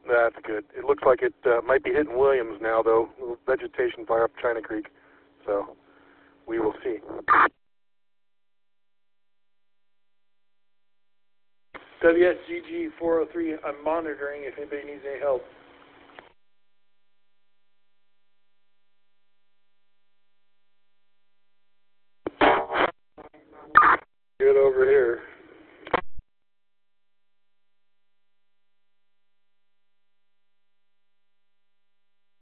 That's good. It looks like it might be hitting Williams now, though. A little vegetation fire up China Creek. So we will see. WSGG 403, I'm monitoring if anybody needs any help. Good over here.